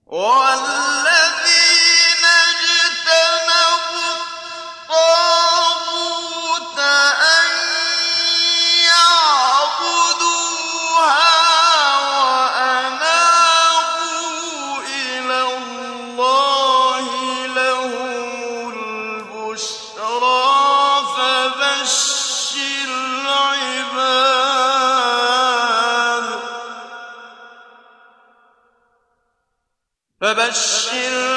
وَالَّذِينَ اجْتَنَبُوا الطَّاغُوتَ أَن يَعْبُدُوهَا وَأَنَابُوا إِلَى اللَّهِ لَهُمُ الْبُشْرَىٰ فَبَشِّرْ